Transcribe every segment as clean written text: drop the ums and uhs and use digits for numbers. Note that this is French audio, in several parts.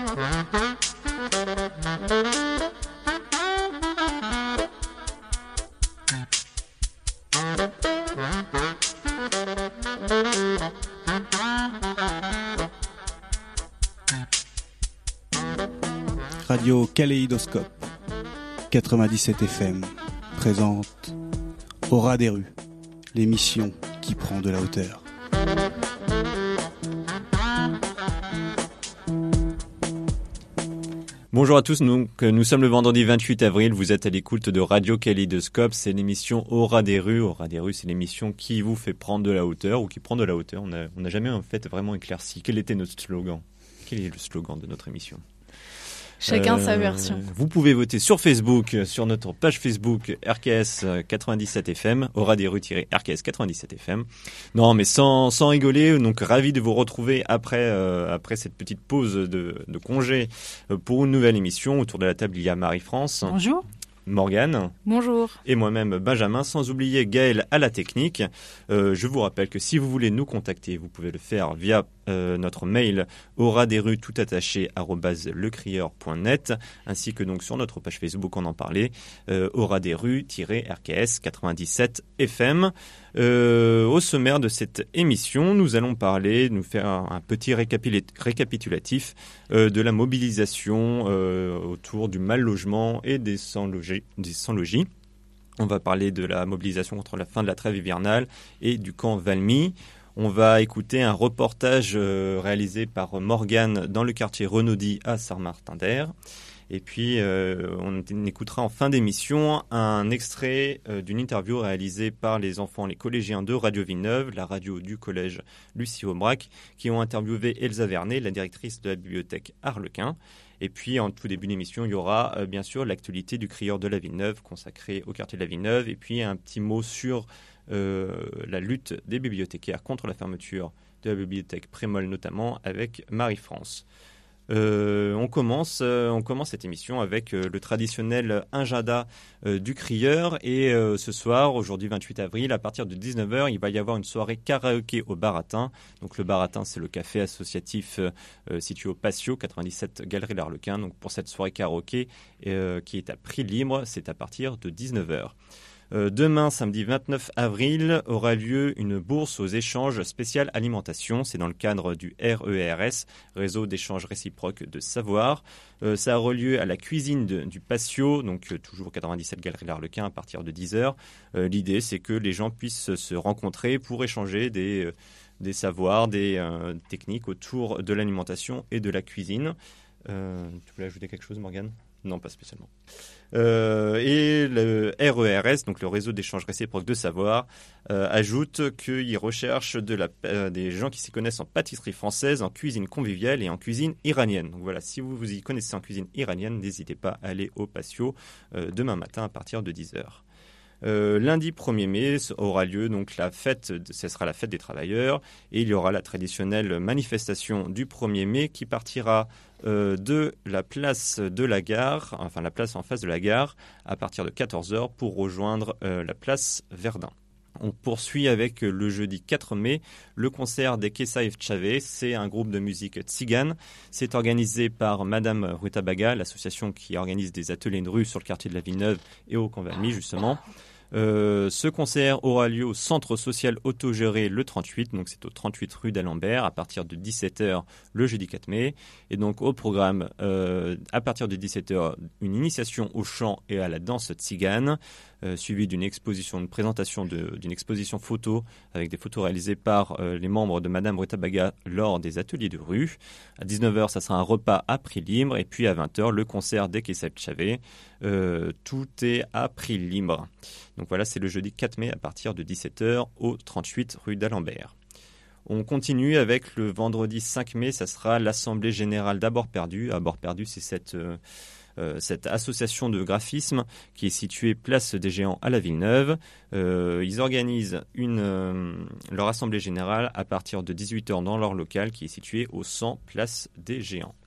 Radio Kaléidoscope 97 FM présente Au ras des rues, l'émission qui prend de la hauteur. Bonjour à tous, nous sommes le vendredi 28 avril, vous êtes à l'écoute de Radio Kaléidoscope, c'est l'émission Au ras des rues. Au ras des rues, c'est l'émission qui vous fait prendre de la hauteur ou qui prend de la hauteur. On n'a jamais en fait vraiment éclairci quel était notre slogan. Quel est le slogan de notre émission ? Chacun sa version. Vous pouvez voter sur Facebook, sur notre page Facebook RKS 97 FM, Au ras des rues-RKS 97 FM. Non, mais sans rigoler, donc ravi de vous retrouver après cette petite pause de congé pour une nouvelle émission. Autour de la table, il y a Marie-France. Bonjour. Morgane. Bonjour. Et moi-même Benjamin, sans oublier Gaël à la technique. Je vous rappelle que si vous voulez nous contacter, vous pouvez le faire via notre mail aurasdesrues tout attaché @lecrieur.net, ainsi que donc sur notre page Facebook, on en parlait, Au ras des rues-RKS 97 FM. Au sommaire de cette émission, nous allons nous faire un petit récapitulatif de la mobilisation autour du mal logement et des sans-logis. On va parler de la mobilisation contre la fin de la trêve hivernale et du camp Valmy. On va écouter un reportage réalisé par Morgane dans le quartier Renaudy à Saint-Martin-d'Air. Et puis, on écoutera en fin d'émission un extrait d'une interview réalisée par les enfants, les collégiens de Radio Villeneuve, la radio du collège Lucie Aubrac, qui ont interviewé Elsa Vernet, la directrice de la bibliothèque Arlequin. Et puis, en tout début d'émission, il y aura bien sûr l'actualité du crieur de la Villeneuve, consacrée au quartier de la Villeneuve. Et puis, un petit mot sur la lutte des bibliothécaires contre la fermeture de la bibliothèque Prémol, notamment avec Marie-France. On commence cette émission avec le traditionnel agenda du crieur. Et ce soir, aujourd'hui 28 avril, à partir de 19h, il va y avoir une soirée karaoké au Baratin. Donc le Baratin, c'est le café associatif situé au Patio, 97 Galerie l'Arlequin. Donc pour cette soirée karaoké qui est à prix libre, c'est à partir de 19h. Demain, samedi 29 avril, aura lieu une bourse aux échanges spécial alimentation. C'est dans le cadre du RERS, Réseau d'échanges réciproques de savoir. Ça aura lieu à la cuisine du Patio, donc toujours 97 Galerie l'Arlequin à partir de 10h. L'idée, c'est que les gens puissent se rencontrer pour échanger des savoirs, des techniques autour de l'alimentation et de la cuisine. Tu voulais ajouter quelque chose, Morgane ? Non, pas spécialement. Et le RERS, donc le réseau d'échanges réciproques de savoir, ajoute qu'il recherche des gens qui s'y connaissent en pâtisserie française, en cuisine conviviale et en cuisine iranienne. Donc voilà, si vous y connaissez en cuisine iranienne, n'hésitez pas à aller au Patio demain matin à partir de 10h. Lundi 1er mai aura lieu donc ce sera la fête des travailleurs, et il y aura la traditionnelle manifestation du 1er mai qui partira de la place de la gare, enfin la place en face de la gare, à partir de 14h pour rejoindre la place Verdun. On poursuit avec le jeudi 4 mai, le concert des Kesaïf Tchavé. C'est un groupe de musique tzigane. C'est organisé par Madame Rutabaga, l'association qui organise des ateliers de rue sur le quartier de la Villeneuve et au camp Valmy, justement. Ce concert aura lieu au centre social autogéré le 38, donc c'est au 38 rue d'Alembert, à partir de 17h le jeudi 4 mai. Et donc au programme, à partir de 17h, une initiation au chant et à la danse tzigane, suivie d'une présentation d'une exposition photo avec des photos réalisées par les membres de Madame Rutabaga lors des ateliers de rue. À 19h, ça sera un repas à prix libre, et puis à 20h, le concert des Kesaïf Tchavé. Tout est à prix libre. Donc voilà, c'est le jeudi 4 mai à partir de 17h au 38 rue d'Alembert. On continue avec le vendredi 5 mai, ça sera l'Assemblée Générale d'Abord Perdu. Abord Perdu, c'est cette association de graphisme qui est située place des Géants à la Villeneuve. Ils organisent leur Assemblée Générale à partir de 18h dans leur local qui est situé au 100 place des Géants.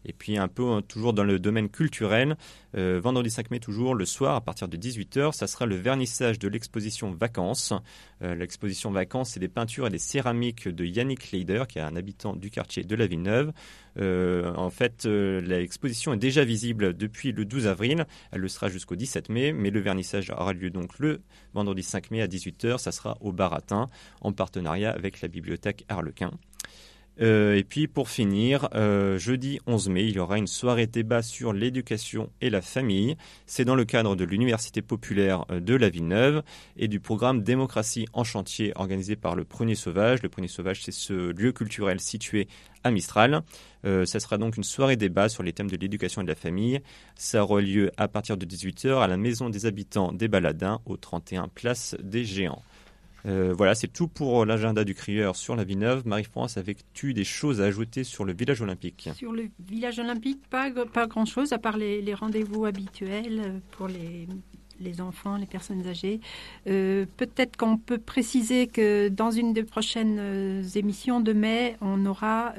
Et puis un peu toujours dans le domaine culturel, vendredi 5 mai toujours, le soir à partir de 18h, ça sera le vernissage de l'exposition Vacances. L'exposition Vacances, c'est des peintures et des céramiques de Yannick Leider, qui est un habitant du quartier de la Villeneuve. En fait, l'exposition est déjà visible depuis le 12 avril. Elle le sera jusqu'au 17 mai, mais le vernissage aura lieu donc le vendredi 5 mai à 18h. Ça sera au Baratin, en partenariat avec la bibliothèque Harlequin. Et puis pour finir, jeudi 11 mai, il y aura une soirée débat sur l'éducation et la famille. C'est dans le cadre de l'Université populaire de la Villeneuve et du programme Démocratie en chantier organisé par le Prunier Sauvage. Le Prunier Sauvage, c'est ce lieu culturel situé à Mistral. Ça sera donc une soirée débat sur les thèmes de l'éducation et de la famille. Ça aura lieu à partir de 18h à la Maison des Habitants des Baladins, au 31 Place des Géants. Voilà, c'est tout pour l'agenda du Crieur sur la Villeneuve. Marie-France, avais-tu des choses à ajouter sur le village olympique ? Sur le village olympique, pas grand-chose, à part les rendez-vous habituels pour les enfants, les personnes âgées. Peut-être qu'on peut préciser que dans une des prochaines émissions de mai, on aura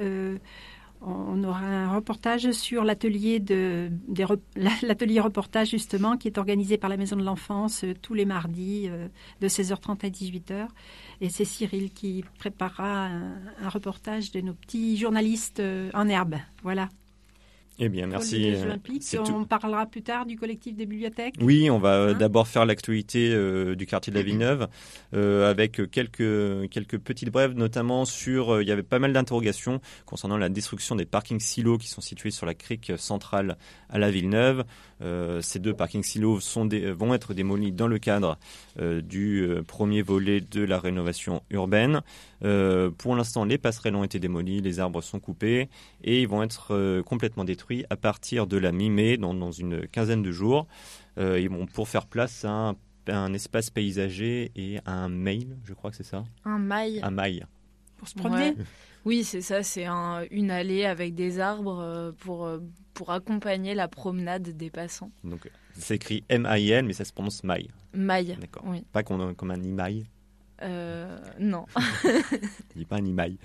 un reportage sur l'atelier reportage justement qui est organisé par la Maison de l'Enfance tous les mardis de 16h30 à 18h. Et c'est Cyril qui préparera un reportage de nos petits journalistes en herbe. Voilà. Eh bien, merci. On parlera plus tard du collectif des bibliothèques. Oui, on va d'abord faire l'actualité du quartier de la Villeneuve avec quelques petites brèves, notamment sur. Il y avait pas mal d'interrogations concernant la destruction des parkings silos qui sont situés sur la crique centrale à la Villeneuve. Ces 2 parkings silos vont être démolis dans le cadre du premier volet de la rénovation urbaine. Pour l'instant, les passerelles ont été démolies, les arbres sont coupés et ils vont être complètement détruits à partir de la mi-mai, dans une quinzaine de jours. Ils vont pour faire place à un espace paysager et à un mail, je crois que c'est ça. Un mail. Un mail. Pour se promener. Ouais. Oui, c'est ça, c'est une allée avec des arbres pour accompagner la promenade des passants. Donc c'est écrit M-A-I-L, mais ça se prononce mail. Mail. D'accord. Oui. Pas comme un imail. Non. Il dit pas un imail.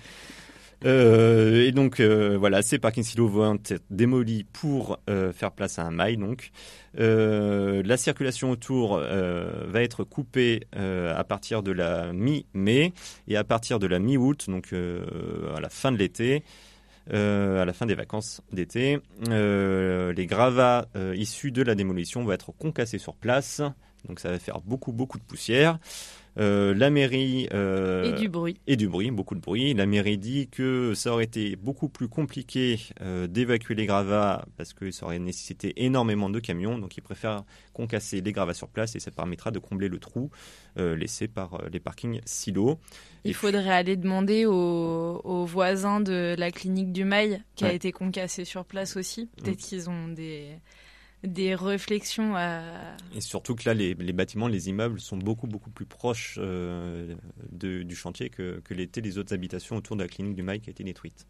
Et donc voilà, ces parkings silos vont être démolis pour faire place à un mail. Donc la circulation autour va être coupée à partir de la mi-mai et à partir de la mi-août, donc à la fin de l'été. À la fin des vacances d'été, les gravats issus de la démolition vont être concassés sur place, donc ça va faire beaucoup de poussière. La mairie et du bruit, beaucoup de bruit. La mairie dit que ça aurait été beaucoup plus compliqué d'évacuer les gravats parce que ça aurait nécessité énormément de camions, donc ils préfèrent concasser les gravats sur place et ça permettra de combler le trou laissé par les parkings silos. Il faudrait aller demander aux voisins de la clinique du Mail qui a été concassée sur place aussi. Peut-être qu'ils ont des réflexions à... Et surtout que là, les bâtiments, les immeubles sont beaucoup plus proches du chantier que l'étaient les autres habitations autour de la clinique du Mail qui a été détruite.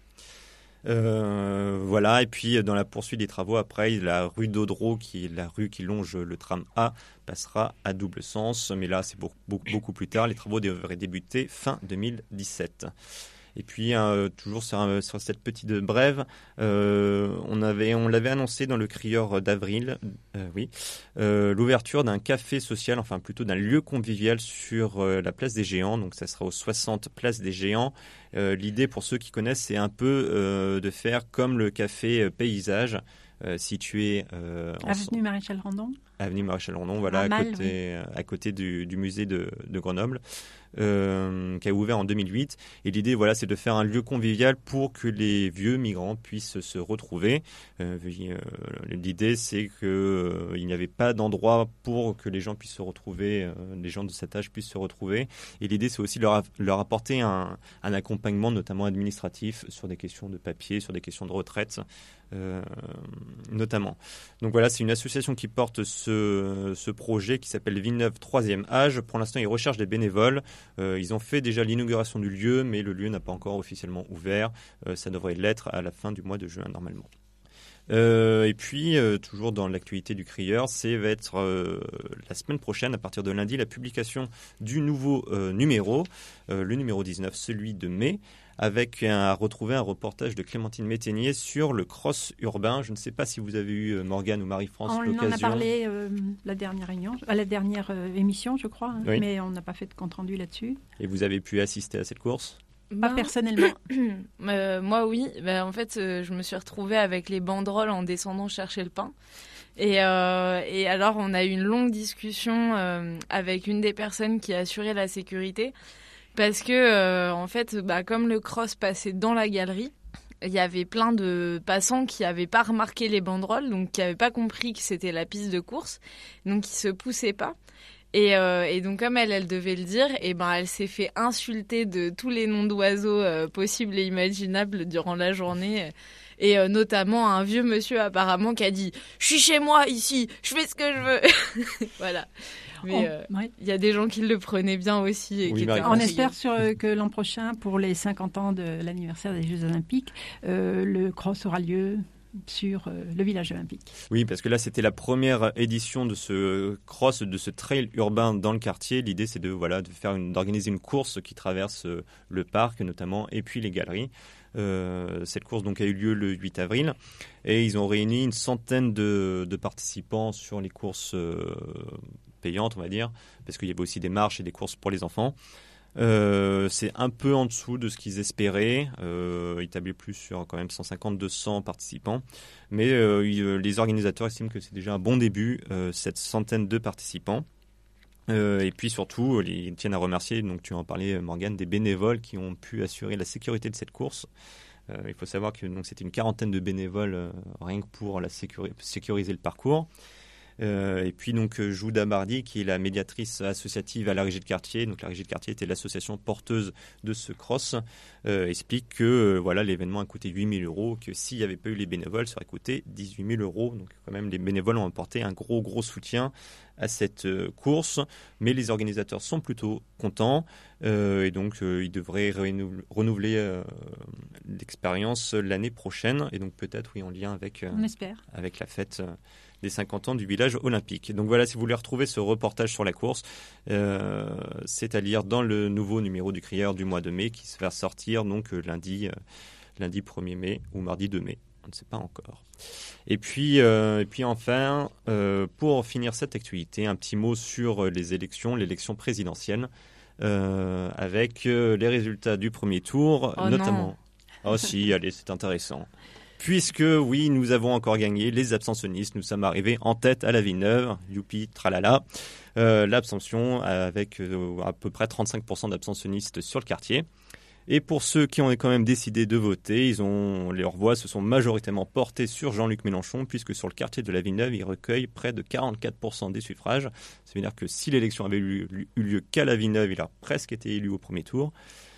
Voilà, et puis dans la poursuite des travaux, après, la rue d'Audreau, qui est la rue qui longe le tram A, passera à double sens. Mais là, c'est beaucoup plus tard. Les travaux devraient débuter fin 2017. Et puis, toujours sur cette petite brève, on l'avait annoncé dans le Crieur d'avril, l'ouverture d'un café social, enfin plutôt d'un lieu convivial sur la place des Géants. Donc, ça sera aux 60 Place des Géants. L'idée, pour ceux qui connaissent, c'est un peu de faire comme le café paysage situé Avenue Maréchal Randon. Avenue Maréchal Randon, voilà, à côté du musée de Grenoble. Qui a ouvert en 2008. Et l'idée, voilà, c'est de faire un lieu convivial pour que les vieux migrants puissent se retrouver. L'idée, c'est qu'il n'y avait pas d'endroit pour que les gens puissent se retrouver, les gens de cet âge puissent se retrouver. Et l'idée, c'est aussi leur apporter un accompagnement, notamment administratif, sur des questions de papier, sur des questions de retraite, notamment. Donc voilà, c'est une association qui porte ce projet qui s'appelle Villeneuve 3e âge. Pour l'instant, ils recherchent des bénévoles. Ils ont fait déjà l'inauguration du lieu, mais le lieu n'a pas encore officiellement ouvert. Ça devrait l'être à la fin du mois de juin, normalement. Et puis, toujours dans l'actualité du Crieur, va être la semaine prochaine, à partir de lundi, la publication du nouveau numéro, le numéro 19, celui de mai, avec retrouver un reportage de Clémentine Métainier sur le cross urbain. Je ne sais pas si vous avez eu, Morgane ou Marie-France, l'occasion. On en a parlé la dernière émission, je crois, oui. Mais on n'a pas fait de compte-rendu là-dessus. Et vous avez pu assister à cette course ? Pas personnellement. Moi, oui. En fait, je me suis retrouvée avec les banderoles en descendant chercher le pain. Et alors, on a eu une longue discussion avec une des personnes qui assurait la sécurité. Parce que, en fait, comme le cross passait dans la galerie, il y avait plein de passants qui n'avaient pas remarqué les banderoles, donc qui n'avaient pas compris que c'était la piste de course, donc qui ne se poussaient pas. Et donc, comme elle devait le dire, elle s'est fait insulter de tous les noms d'oiseaux possibles et imaginables durant la journée. Et notamment un vieux monsieur apparemment qui a dit « Je suis chez moi ici, je fais ce que je veux ». Voilà. Mais il y a des gens qui le prenaient bien aussi. Et qui on espère que l'an prochain, pour les 50 ans de l'anniversaire des Jeux Olympiques, le cross aura lieu sur le village olympique. Oui, parce que là, c'était la première édition de ce cross, de ce trail urbain dans le quartier. L'idée, c'est d'organiser une course qui traverse le parc, notamment, et puis les galeries. Cette course donc a eu lieu le 8 avril et ils ont réuni une centaine de participants sur les courses payantes, on va dire, parce qu'il y avait aussi des marches et des courses pour les enfants. C'est un peu en dessous de ce qu'ils espéraient. Ils tablaient plus sur quand même 150-200 participants. Mais les organisateurs estiment que c'est déjà un bon début, cette centaine de participants. Et puis surtout, ils tiennent à remercier, donc tu en parlais Morgane, des bénévoles qui ont pu assurer la sécurité de cette course. Il faut savoir que donc, c'était une quarantaine de bénévoles rien que pour sécuriser le parcours. Et puis donc Jouda Mardi, qui est la médiatrice associative à la Régie de Quartier, donc la Régie de Quartier était l'association porteuse de ce cross, explique que l'événement a coûté 8 000 €, que s'il n'y avait pas eu les bénévoles, ça aurait coûté 18 000 €. Donc quand même les bénévoles ont apporté un gros soutien à cette course, mais les organisateurs sont plutôt contents et donc ils devraient renouveler l'expérience l'année prochaine et donc peut-être en lien avec la fête des 50 ans du village olympique. Donc voilà, si vous voulez retrouver ce reportage sur la course, c'est à lire dans le nouveau numéro du Crieur du mois de mai qui va sortir donc lundi 1er mai ou mardi 2 mai. On ne sait pas encore. Et puis enfin, pour finir cette actualité, un petit mot sur l'élection présidentielle, avec les résultats du premier tour, notamment. Oh si, allez, c'est intéressant. Puisque, oui, nous avons encore gagné les abstentionnistes. Nous sommes arrivés en tête à la Villeneuve. Youpi, tralala. L'abstention avec à peu près 35% d'abstentionnistes sur le quartier. Et pour ceux qui ont quand même décidé de voter, leurs voix se sont majoritairement portées sur Jean-Luc Mélenchon, puisque sur le quartier de la Villeneuve, il recueille près de 44% des suffrages. Ça veut dire que si l'élection avait eu lieu qu'à la Villeneuve, il a presque été élu au premier tour.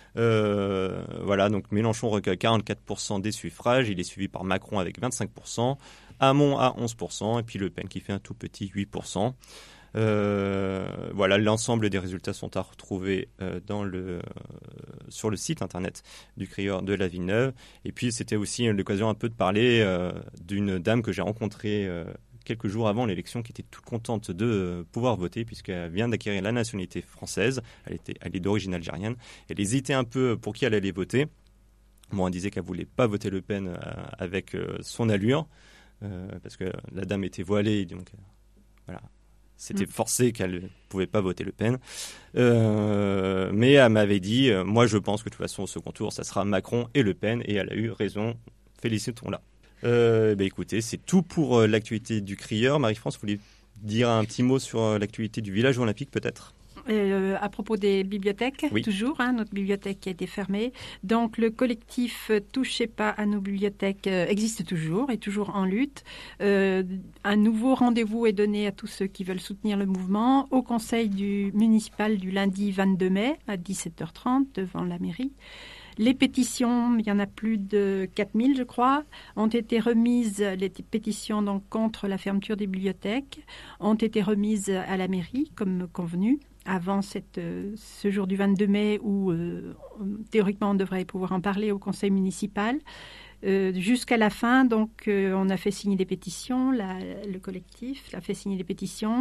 Donc Mélenchon recueille 44% des suffrages, il est suivi par Macron avec 25%, Hamon à 11%, et puis Le Pen qui fait un tout petit 8%. L'ensemble des résultats sont à retrouver sur le site internet du Crieur de la Villeneuve. Et puis c'était aussi l'occasion un peu de parler d'une dame que j'ai rencontrée quelques jours avant l'élection, qui était toute contente de pouvoir voter puisqu'elle vient d'acquérir la nationalité française. Elle est d'origine algérienne. Elle hésitait un peu pour qui elle allait voter. Bon, elle disait qu'elle voulait pas voter Le Pen avec son allure parce que la dame était voilée, donc voilà. C'était forcé qu'elle ne pouvait pas voter Le Pen. Mais elle m'avait dit, moi je pense que de toute façon au second tour, ça sera Macron et Le Pen, et elle a eu raison. Félicitons-la. Écoutez, c'est tout pour l'actualité du Crieur. Marie-France, vous voulez dire un petit mot sur l'actualité du village olympique peut-être ? À propos des bibliothèques, oui. Toujours, notre bibliothèque qui a été fermée. Donc le collectif Touchez pas à nos bibliothèques existe toujours, est toujours en lutte. Un nouveau rendez-vous est donné à tous ceux qui veulent soutenir le mouvement au conseil municipal du lundi 22 mai à 17h30 devant la mairie. Les pétitions, il y en a plus de 4000, je crois, ont été remises, les pétitions donc contre la fermeture des bibliothèques, ont été remises à la mairie, comme convenu, avant ce jour du 22 mai où, théoriquement, on devrait pouvoir en parler au conseil municipal. Jusqu'à la fin, donc, on a fait signer des pétitions, le collectif a fait signer des pétitions,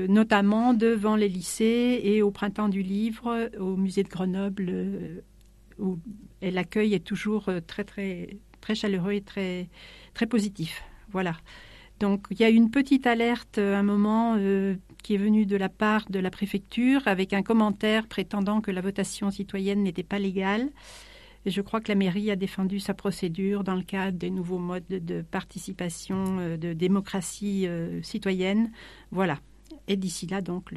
notamment devant les lycées et au Printemps du Livre, au musée de Grenoble, et l'accueil est toujours très, très, très chaleureux et très, très positif. Voilà. Donc, il y a une petite alerte à un moment qui est venue de la part de la préfecture avec un commentaire prétendant que la votation citoyenne n'était pas légale. Et je crois que la mairie a défendu sa procédure dans le cadre des nouveaux modes de participation, de démocratie citoyenne. Voilà. Et d'ici là, donc,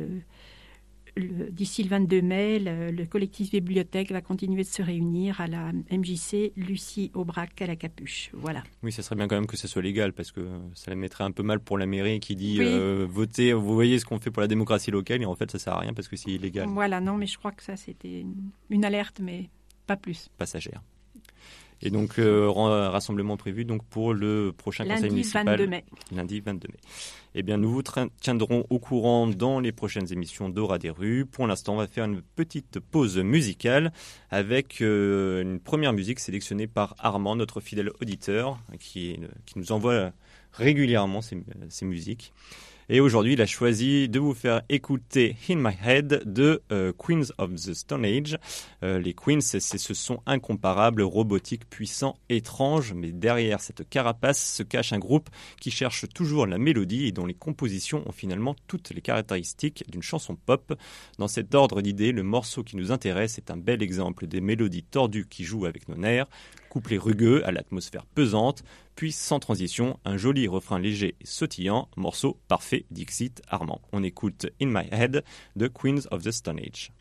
d'ici le 22 mai, le collectif bibliothèque va continuer de se réunir à la MJC Lucie Aubrac à la Capuche. Voilà. Oui, ça serait bien quand même que ça soit légal parce que ça la mettrait un peu mal pour la mairie qui dit Oui. votez, vous voyez ce qu'on fait pour la démocratie locale et en fait ça sert à rien parce que c'est illégal. Voilà, non, mais je crois que ça c'était une alerte, mais pas plus. Passagère. Et donc rassemblement prévu donc pour le prochain conseil municipal. Lundi 22 mai. Lundi 22 mai. Eh bien, nous vous tiendrons au courant dans les prochaines émissions d'Aura des rues. Pour l'instant, on va faire une petite pause musicale avec une première musique sélectionnée par Armand, notre fidèle auditeur, qui nous envoie régulièrement ses musiques. Et aujourd'hui, il a choisi de vous faire écouter In My Head de Queens of the Stone Age. Les Queens, c'est ce son incomparable, robotique, puissant, étrange. Mais derrière cette carapace se cache un groupe qui cherche toujours la mélodie et dont les compositions ont finalement toutes les caractéristiques d'une chanson pop. Dans cet ordre d'idées, le morceau qui nous intéresse est un bel exemple des mélodies tordues qui jouent avec nos nerfs. Couplet rugueux à l'atmosphère pesante, puis sans transition, un joli refrain léger et sautillant, morceau parfait d'Ixit Armand. On écoute In My Head de Queens of the Stone Age.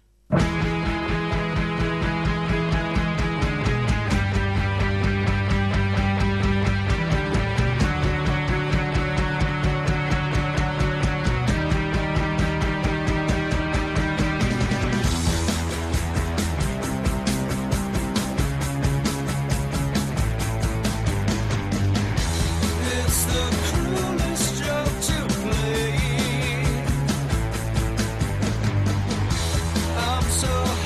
So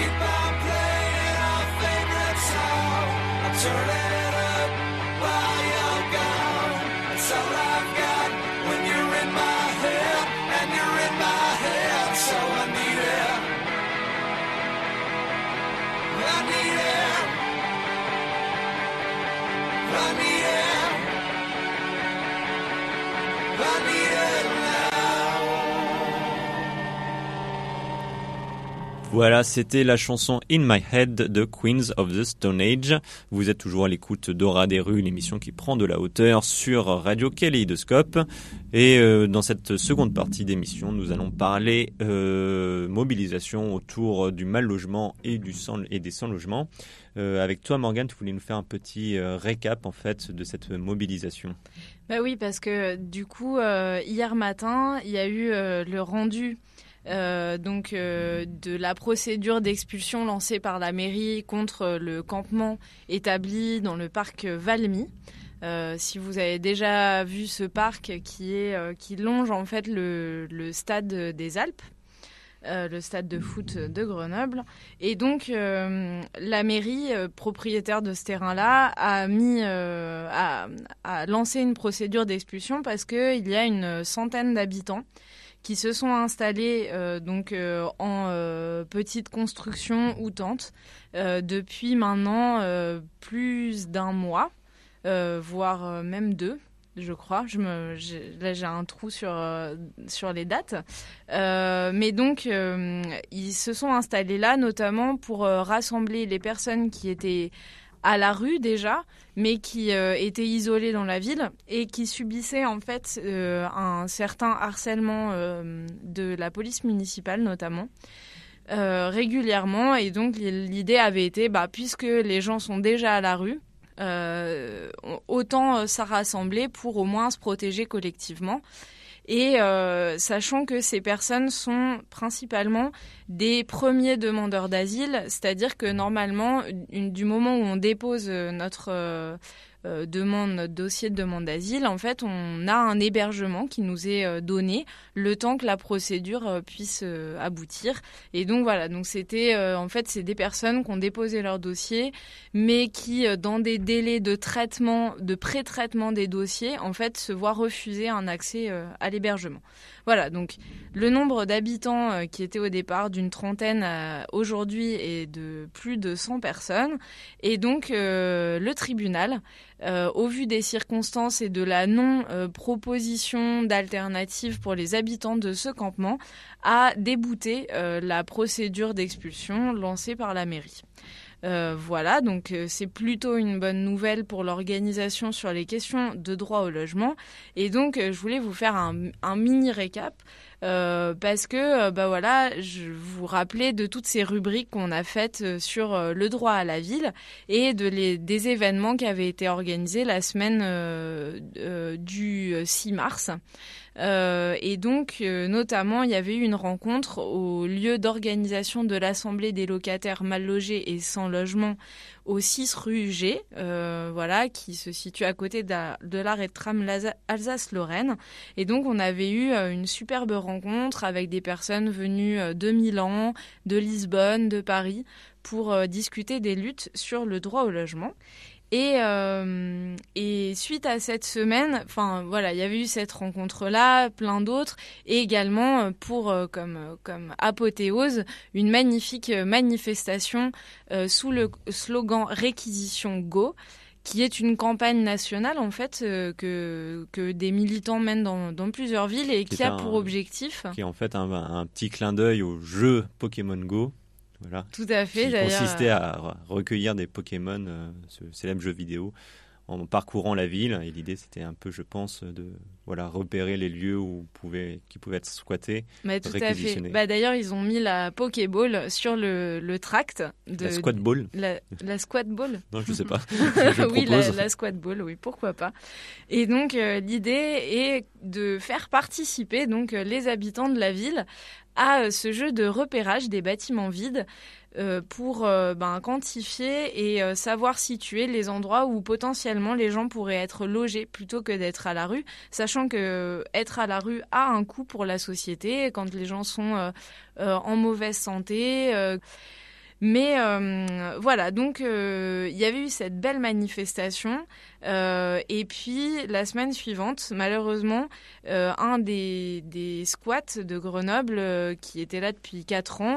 keep on playing our favorite song. I'm turning it up while you're gone. It's all I've got when you're in my head, and you're in my head, so I need it. I need it. I need it. I need it now. Voilà, c'était la chanson In My Head de Queens of the Stone Age. Vous êtes toujours à l'écoute d'Aura des rues, l'émission qui prend de la hauteur sur Radio Kaléidoscope. Et dans cette seconde partie d'émission, nous allons parler mobilisation autour du mal logement et des sans logements. Avec toi, Morgane, tu voulais nous faire un petit récap en fait de cette mobilisation. Bah oui, parce que du coup, hier matin, il y a eu le rendu de la procédure d'expulsion lancée par la mairie contre le campement établi dans le parc Valmy. Si vous avez déjà vu ce parc qui longe en fait le stade des Alpes, le stade de foot de Grenoble, et donc la mairie propriétaire de ce terrain-là a lancé une procédure d'expulsion parce que il y a une centaine d'habitants qui se sont installés en petite construction ou tente depuis maintenant plus d'un mois, voire même 2, je crois. Là, j'ai un trou sur les dates. Mais donc, ils se sont installés là, notamment pour rassembler les personnes qui étaient à la rue déjà, mais qui étaient isolés dans la ville et qui subissaient en fait un certain harcèlement de la police municipale notamment régulièrement. Et donc l'idée avait été, puisque les gens sont déjà à la rue, autant se rassembler pour au moins se protéger collectivement. Et sachant que ces personnes sont principalement des premiers demandeurs d'asile, c'est-à-dire que normalement, du moment où on dépose notre dossier de demande d'asile, en fait, on a un hébergement qui nous est donné le temps que la procédure puisse aboutir. Et donc voilà, donc c'était en fait, c'est des personnes qui ont déposé leur dossier, mais qui, dans des délais de traitement, de pré-traitement des dossiers, en fait, se voient refuser un accès à l'hébergement. Voilà, donc le nombre d'habitants qui était au départ d'une trentaine aujourd'hui est de plus de 100 personnes. Et donc le tribunal, au vu des circonstances et de la non-proposition d'alternative pour les habitants de ce campement, a débouté la procédure d'expulsion lancée par la mairie. Voilà, donc c'est plutôt une bonne nouvelle pour l'organisation sur les questions de droit au logement. Et donc, je voulais vous faire un mini récap parce que, voilà, je vous rappelais de toutes ces rubriques qu'on a faites sur le droit à la ville et des événements qui avaient été organisés la semaine du 6 mars. Et donc, notamment, il y avait eu une rencontre au lieu d'organisation de l'Assemblée des locataires mal logés et sans logement au 6 rue G, voilà, qui se situe à côté de l'arrêt de tram Alsace-Lorraine. Et donc, on avait eu une superbe rencontre avec des personnes venues de Milan, de Lisbonne, de Paris, pour discuter des luttes sur le droit au logement. Et suite à cette semaine, enfin voilà, il y avait eu cette rencontre-là, plein d'autres, et également pour comme apothéose une magnifique manifestation sous le slogan Réquisition Go, qui est une campagne nationale en fait que des militants mènent dans plusieurs villes et qui a pour objectif, qui est en fait un petit clin d'œil au jeu Pokémon Go. Voilà, tout à fait, qui consistait à recueillir des Pokémon, ce célèbre jeu vidéo, en parcourant la ville. Et l'idée, c'était un peu, je pense, de repérer les lieux qui pouvaient être squattés, réquisitionnés. Tout à fait. D'ailleurs, ils ont mis la Pokéball sur le tract. La Squat Ball. La Squat Ball. Non, je ne sais pas. Oui, la Squat Ball, oui, pourquoi pas. Et donc, l'idée est de faire participer donc les habitants de la ville à ce jeu de repérage des bâtiments vides pour quantifier et savoir situer les endroits où potentiellement les gens pourraient être logés plutôt que d'être à la rue, sachant que être à la rue a un coût pour la société quand les gens sont en mauvaise santé. Mais voilà, donc il y avait eu cette belle manifestation. Et puis la semaine suivante, malheureusement, un des squats de Grenoble qui était là depuis 4 ans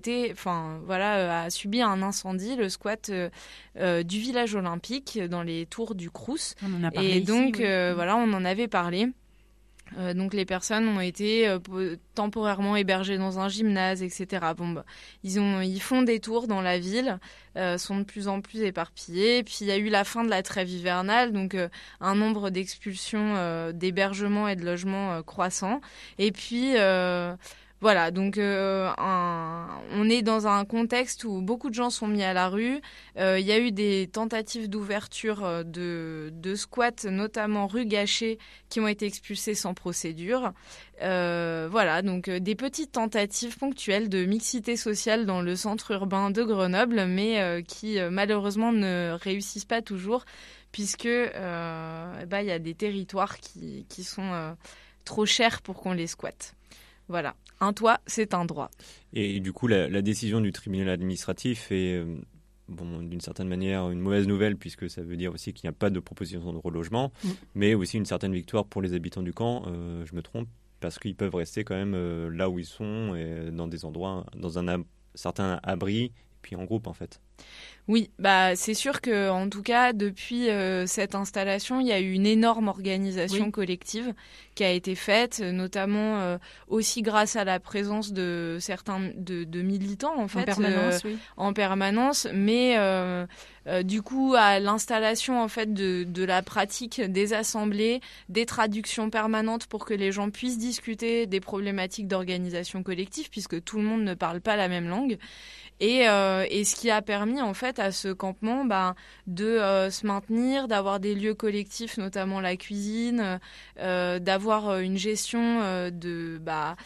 a subi un incendie, le squat du village olympique dans les tours du Crous. On en a parlé Et ici, donc oui. voilà, on en avait parlé. Donc les personnes ont été temporairement hébergées dans un gymnase, etc. Ils font des tours dans la ville, sont de plus en plus éparpillés. Puis il y a eu la fin de la trêve hivernale, donc un nombre d'expulsions d'hébergements et de logements croissant. Et puis voilà, donc on est dans un contexte où beaucoup de gens sont mis à la rue. Il y a eu des tentatives d'ouverture de squats, notamment rue Gachet, qui ont été expulsés sans procédure. Voilà, donc des petites tentatives ponctuelles de mixité sociale dans le centre urbain de Grenoble, mais qui malheureusement ne réussissent pas toujours, puisque il y a des territoires qui sont trop chers pour qu'on les squatte. Voilà, un toit, c'est un droit. Et du coup, la décision du tribunal administratif est, d'une certaine manière, une mauvaise nouvelle, puisque ça veut dire aussi qu'il n'y a pas de proposition de relogement, mais aussi une certaine victoire pour les habitants du camp, je me trompe, parce qu'ils peuvent rester quand même là où ils sont, et dans des endroits, dans un certain abri, et puis en groupe en fait. Oui, c'est sûr que en tout cas depuis cette installation, il y a eu une énorme organisation collective qui a été faite, notamment aussi grâce à la présence de certains de militants en fait en permanence, mais du coup à l'installation en fait de la pratique des assemblées, des traductions permanentes pour que les gens puissent discuter des problématiques d'organisation collective, puisque tout le monde ne parle pas la même langue. Et ce qui a permis en fait à ce campement de se maintenir, d'avoir des lieux collectifs, notamment la cuisine, d'avoir une gestion de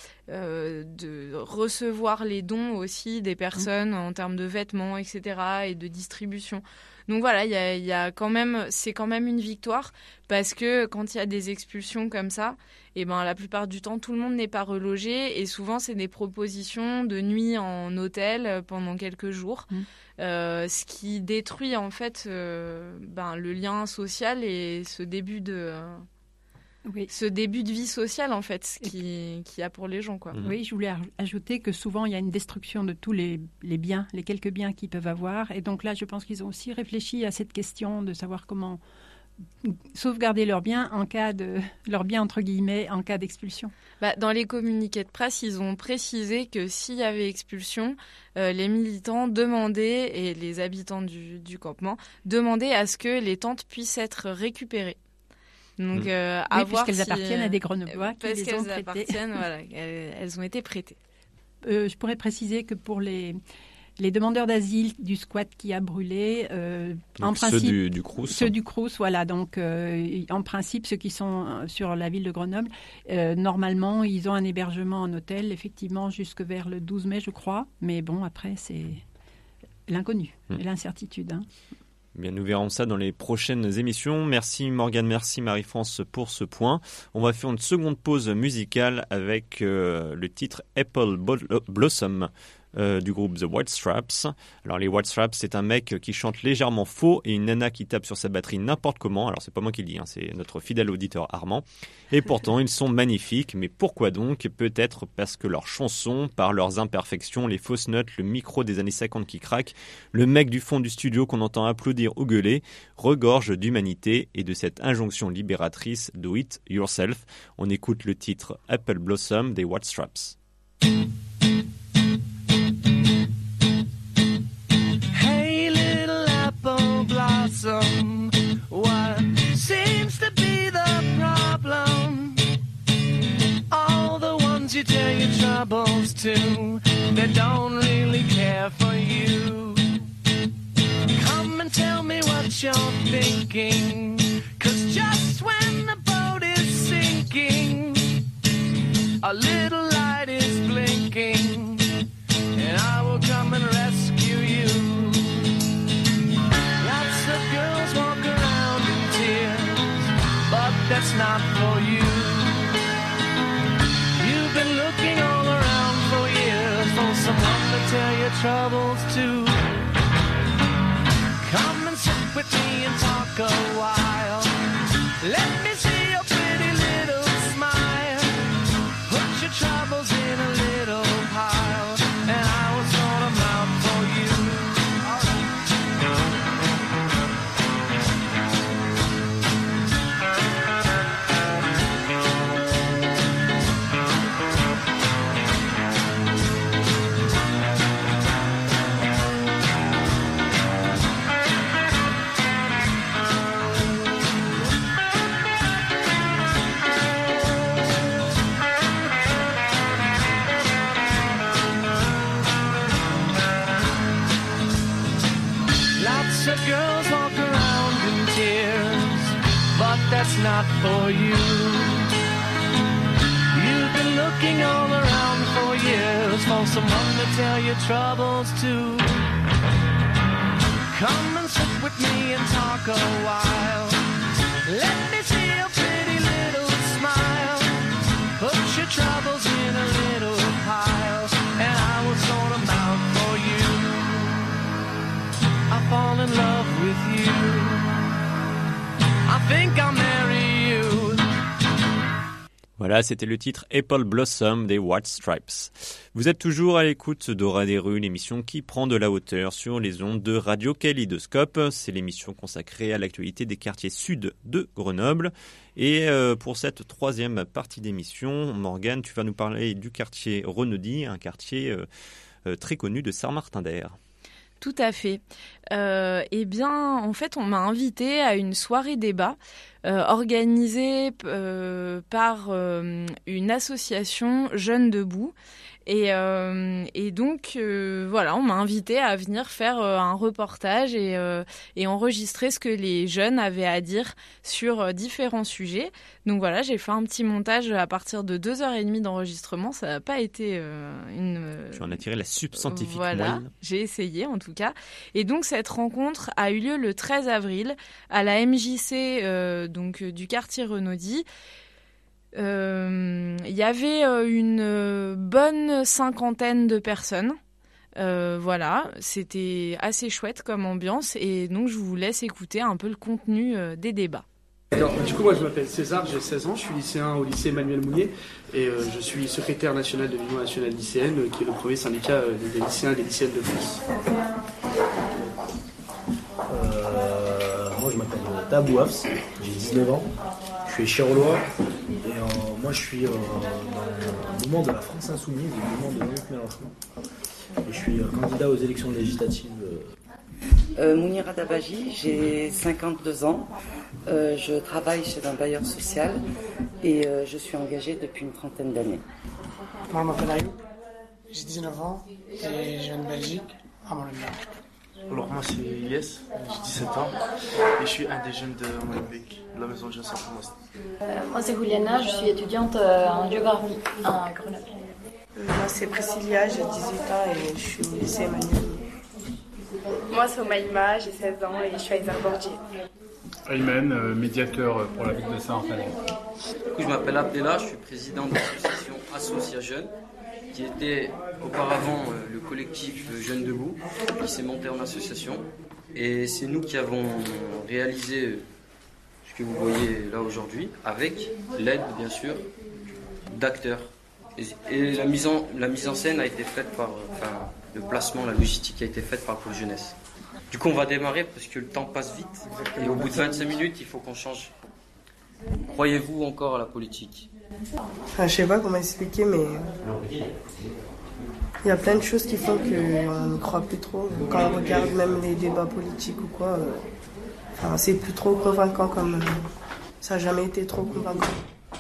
recevoir les dons aussi des personnes en termes de vêtements, etc. et de distribution. Donc voilà, c'est quand même une victoire, parce que quand il y a des expulsions comme ça, la plupart du temps, tout le monde n'est pas relogé, et souvent, c'est des propositions de nuit en hôtel pendant quelques jours, ce qui détruit en fait le lien social et ce début de vie sociale en fait qu'il y a pour les gens, quoi. Oui, je voulais ajouter que souvent il y a une destruction de tous les biens, les quelques biens qu'ils peuvent avoir, et donc là je pense qu'ils ont aussi réfléchi à cette question de savoir comment sauvegarder leurs biens entre guillemets en cas d'expulsion. Dans les communiqués de presse, ils ont précisé que s'il y avait expulsion, les militants demandaient, et les habitants du campement demandaient à ce que les tentes puissent être récupérées. Donc, puisqu'elles appartiennent à des Grenoblois qui les ont prêtées. Elles ont été prêtées. Je pourrais préciser que pour les demandeurs d'asile du squat qui a brûlé, en principe, ceux du Crous, voilà. Donc, en principe, ceux qui sont sur la ville de Grenoble, normalement, ils ont un hébergement en hôtel, effectivement, jusque vers le 12 mai, je crois. Mais bon, après, c'est l'inconnu, l'incertitude. Bien, nous verrons ça dans les prochaines émissions. Merci Morgane, merci Marie-France pour ce point. On va faire une seconde pause musicale avec le titre Apple Blossom du groupe The White Straps. Alors les White Straps, c'est un mec qui chante légèrement faux et une nana qui tape sur sa batterie n'importe comment. Alors c'est pas moi qui le dis, c'est notre fidèle auditeur Armand. Et pourtant ils sont magnifiques. Mais pourquoi donc ? Peut-être parce que leurs chansons, par leurs imperfections, les fausses notes, le micro des années 50 qui craque, le mec du fond du studio qu'on entend applaudir ou gueuler, regorge d'humanité et de cette injonction libératrice Do It Yourself. On écoute le titre Apple Blossom des White Straps. What seems to be the problem? All the ones you tell your troubles to, they don't really care for you. Come and tell me what you're thinking, 'cause just when the boat is sinking, a little light is blinking, and I will come and rescue you. Lots of girls walk around in tears, but that's not for you. You've been looking all around for years for someone to tell your troubles to. with me and talk a while. Let me see your pretty little smile. Put your troubles in a little pile, and I will sort them out for you. Lots of girls walk around in tears, but that's not for you. You've been looking all around for years for someone to tell your troubles to. Come and sit with me and talk a while. Let me see your pretty little smile. Put your troubles in a little pile, and I will sort them out for you. I fall in love with you. I think I'll marry you. Voilà, c'était le titre Apple Blossom des White Stripes. Vous êtes toujours à l'écoute d'Aura des rues, l'émission qui prend de la hauteur sur les ondes de Radio Kaléidoscope. C'est l'émission consacrée à l'actualité des quartiers sud de Grenoble. Et pour cette troisième partie d'émission, Morgane, tu vas nous parler du quartier Renaudy, un quartier très connu de Saint-Martin-d'Air. Tout à fait. Eh bien, en fait, on m'a invitée à une soirée débat organisée par une association Jeunes Debout. Et donc, voilà, on m'a invitée à venir faire un reportage et enregistrer ce que les jeunes avaient à dire sur différents sujets. Donc voilà, j'ai fait un petit montage à partir de 2h30 d'enregistrement. Ça n'a pas été Tu en as tiré la subscientifique voilà, moelle. j'ai essayé en tout cas. Et donc, cette rencontre a eu lieu le 13 avril à la MJC donc, du quartier Renaudy. Il y avait une bonne 50aine de personnes. Voilà, c'était assez chouette comme ambiance et donc je vous laisse écouter un peu le contenu des débats. Alors, du coup, moi je m'appelle César, j'ai 16 ans, je suis lycéen au lycée Emmanuel Mouillet et je suis secrétaire national de l'Union nationale lycéenne qui est le premier syndicat des lycéens et des lycéennes de France. Moi je m'appelle Tabou Hafs, j'ai 19 ans, je suis chirolois et moi je suis dans le mouvement de la France Insoumise, le mouvement de Jean-Luc Mélenchon. Et je suis candidat aux élections législatives. Mounira Dabaji, j'ai 52 ans, je travaille chez un bailleur social et je suis engagée depuis une trentaine d'années. Moi je m'appelle Ayoub, j'ai 19 ans et je viens de Belgique, à Molenbeek. Alors moi c'est Ilyes, j'ai 17 ans et je suis un des jeunes de Molenbeek, de la maison de jeunesse Saint-Thomas. Moi c'est Juliana, je suis étudiante en géographie à Grenoble. Moi c'est Priscilla, j'ai 18 ans et je suis au lycée Emmanuel. Moi c'est Omaïma, j'ai 16 ans et je suis à Isarbordier. Ayman, médiateur pour la ville de Saint-Martin. Je m'appelle Abdella, je suis président de l'association Associa Jeunes, qui était auparavant le collectif Jeunes Debout, qui s'est monté en association. Et c'est nous qui avons réalisé ce que vous voyez là aujourd'hui, avec l'aide bien sûr d'acteurs. Et la mise en scène a été faite par, le placement, la logistique a été faite par Pôle Jeunesse. Du coup on va démarrer parce que le temps passe vite et au bout de 25 minutes il faut qu'on change. Croyez-vous encore à la politique ? Je sais pas comment expliquer, mais il y a plein de choses qui font qu'on ne croit plus trop. Quand on regarde même les débats politiques ou quoi, c'est plus trop convaincant comme ça n'a jamais été trop convaincant.